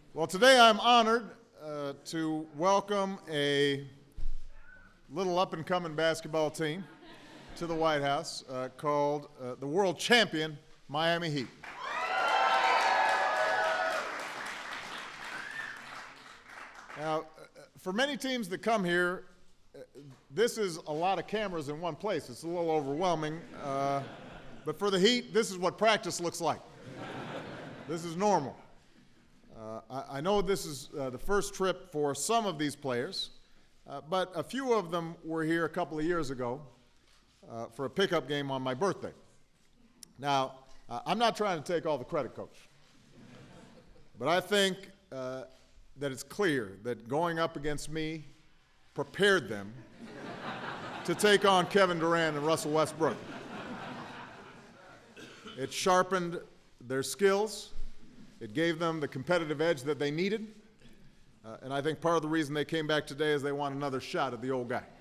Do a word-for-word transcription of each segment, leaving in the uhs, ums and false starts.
Well, today I'm honored uh, to welcome a little up-and-coming basketball team to the White House uh, called uh, the world champion Miami Heat. Now, for many teams that come here, uh, this is a lot of cameras in one place. It's a little overwhelming. Uh, but for the Heat, this is what practice looks like. This is normal. Uh, I, I know this is uh, the first trip for some of these players, uh, but a few of them were here a couple of years ago uh, for a pickup game on my birthday. Now, uh, I'm not trying to take all the credit, Coach, but I think uh, that it's clear that going up against me prepared them to take on Kevin Durant and Russell Westbrook. It sharpened their skills. It gave them the competitive edge that they needed. Uh, and I think part of the reason they came back today is they want another shot at the old guy.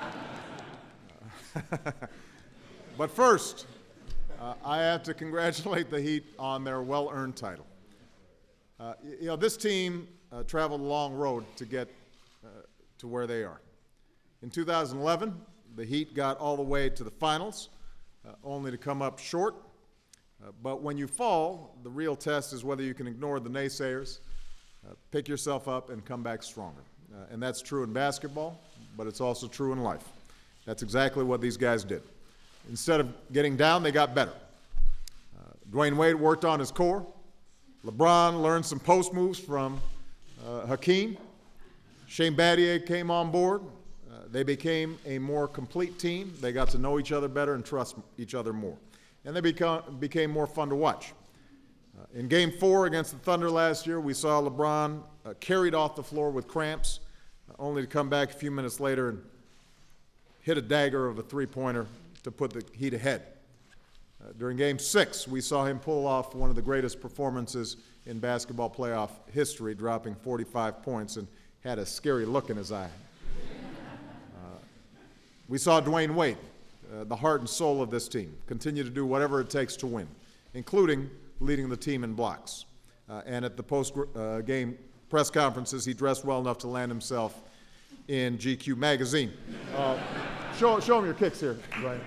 Uh, but first, uh, I have to congratulate the Heat on their well-earned title. Uh, you know, this team uh, traveled a long road to get uh, to where they are. In two thousand eleven, the Heat got all the way to the finals, uh, only to come up short. Uh, but when you fall, the real test is whether you can ignore the naysayers, uh, pick yourself up, and come back stronger. Uh, and that's true in basketball, but it's also true in life. That's exactly what these guys did. Instead of getting down, they got better. Uh, Dwayne Wade worked on his core. LeBron learned some post moves from uh, Hakeem. Shane Battier came on board. Uh, they became a more complete team. They got to know each other better and trust each other more. And they become, became more fun to watch. Uh, in Game four against the Thunder last year, we saw LeBron uh, carried off the floor with cramps, uh, only to come back a few minutes later and hit a dagger of a three-pointer to put the Heat ahead. Uh, during Game six, we saw him pull off one of the greatest performances in basketball playoff history, dropping forty-five points and had a scary look in his eye. Uh, we saw Dwayne Wade, Uh, the heart and soul of this team, continue to do whatever it takes to win, including leading the team in blocks. Uh, and at the post-game uh, press conferences, he dressed well enough to land himself in G Q magazine. Uh, show, show him your kicks here, Brian.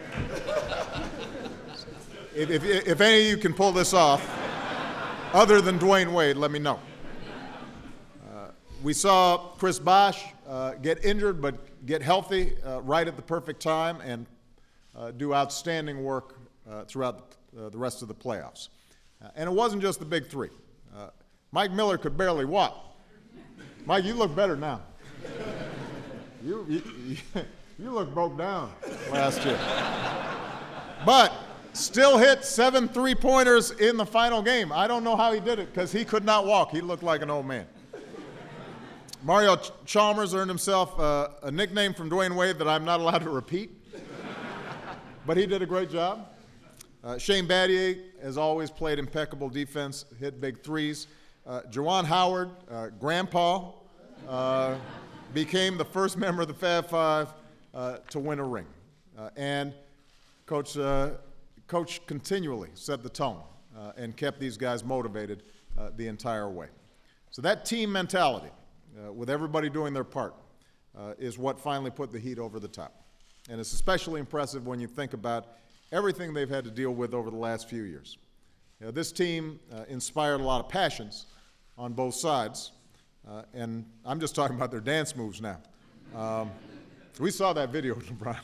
If, if, if any of you can pull this off, other than Dwayne Wade, let me know. Uh, we saw Chris Bosh uh, get injured but get healthy uh, right at the perfect time and Uh, do outstanding work uh, throughout the, uh, the rest of the playoffs. Uh, and it wasn't just the big three. Uh, Mike Miller could barely walk. Mike, you look better now. you, you, you look broke down last year. But still hit seven three-pointers in the final game. I don't know how he did it because he could not walk. He looked like an old man. Mario Chalmers earned himself uh, a nickname from Dwayne Wade that I'm not allowed to repeat. But he did a great job. Uh, Shane Battier, as always, played impeccable defense, hit big threes. Uh, Juwan Howard, uh, Grandpa, uh, became the first member of the Fab Five uh, to win a ring. Uh, and Coach, uh, Coach continually set the tone uh, and kept these guys motivated uh, the entire way. So that team mentality, uh, with everybody doing their part, uh, is what finally put the Heat over the top. And it's especially impressive when you think about everything they've had to deal with over the last few years. You know, this team uh, inspired a lot of passions on both sides, uh, and I'm just talking about their dance moves now. Um, we saw that video, LeBron.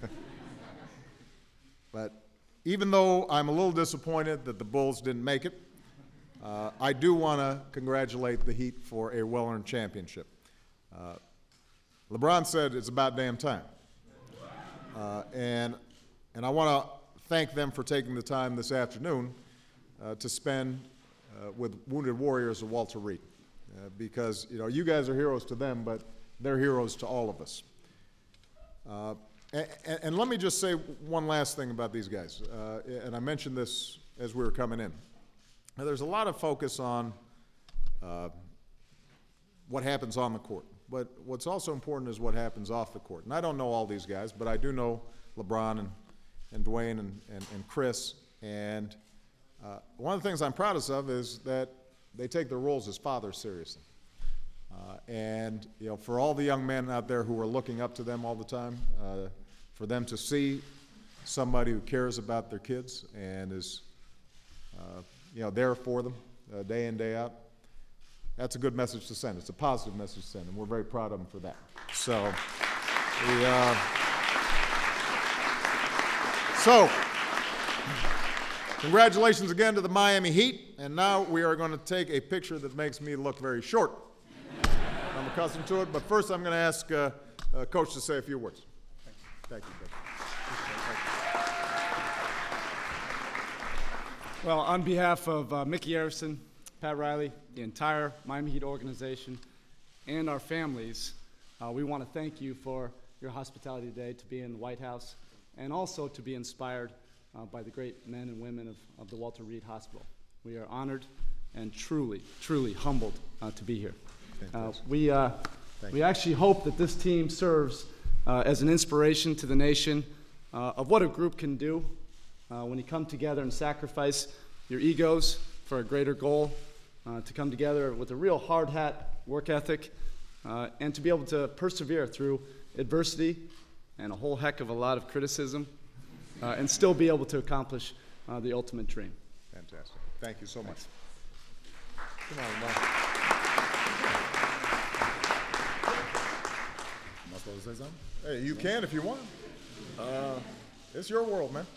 But even though I'm a little disappointed that the Bulls didn't make it, uh, I do want to congratulate the Heat for a well-earned championship. Uh, LeBron said it's about damn time. Uh, and, and I want to thank them for taking the time this afternoon uh, to spend uh, with Wounded Warriors of Walter Reed. Uh, because, you know, you guys are heroes to them, but they're heroes to all of us. Uh, and, and let me just say one last thing about these guys. Uh, and I mentioned this as we were coming in. Now, there's a lot of focus on uh, what happens on the court. But what's also important is what happens off the court. And I don't know all these guys, but I do know LeBron and, and Dwayne and, and, and Chris. And uh, one of the things I'm proudest of is that they take their roles as fathers seriously. Uh, and, you know, for all the young men out there who are looking up to them all the time, uh, for them to see somebody who cares about their kids and is, uh, you know, there for them uh, day in, day out, that's a good message to send. It's a positive message to send, and we're very proud of them for that. So, we, uh, so, congratulations again to the Miami Heat, and now we are going to take a picture that makes me look very short. I'm accustomed to it, but first I'm going to ask uh, uh, Coach to say a few words. Thank you, Coach. Well, on behalf of uh, Mickey Arison, Pat Riley, the entire Miami Heat organization, and our families, uh, we want to thank you for your hospitality today, to be in the White House, and also to be inspired uh, by the great men and women of, of the Walter Reed Hospital. We are honored and truly, truly humbled uh, to be here. Uh, we, uh, we actually hope that this team serves uh, as an inspiration to the nation uh, of what a group can do uh, when you come together and sacrifice your egos for a greater goal, uh, to come together with a real hard hat work ethic, uh, and to be able to persevere through adversity and a whole heck of a lot of criticism, uh, and still be able to accomplish uh, the ultimate dream. Fantastic. Thank you so much. Come on, Mark. Am I supposed to say something? Hey, you can if you want. Uh, it's your world, man.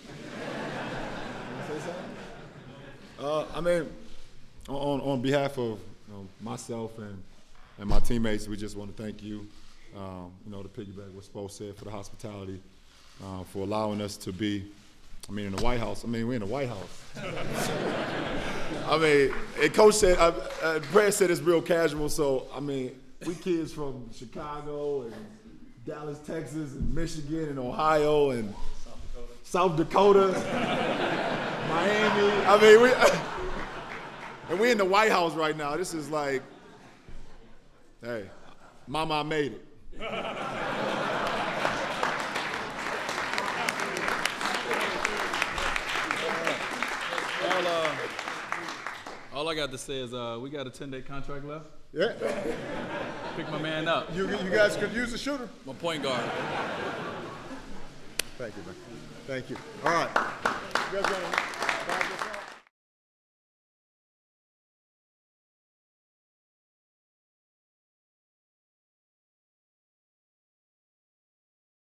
Say something? Uh, I mean, on, on behalf of you know, myself and, and my teammates, we just want to thank you, um, you know, to piggyback what Spo said, for the hospitality, uh, for allowing us to be, I mean, in the White House. I mean, we're in the White House. I mean, and Coach said, uh, uh, Brad said it's real casual, so, I mean, we kids from Chicago and Dallas, Texas, and Michigan and Ohio and South Dakota, South Dakota Miami. I mean, we, and we're in the White House right now. This is like, hey, Mama, I made it. All, uh, all I got to say is uh, we got a ten-day contract left. Yeah. Pick my man up. You, you guys could use a shooter. My point guard. Thank you, man. Thank you. All right. You guys want to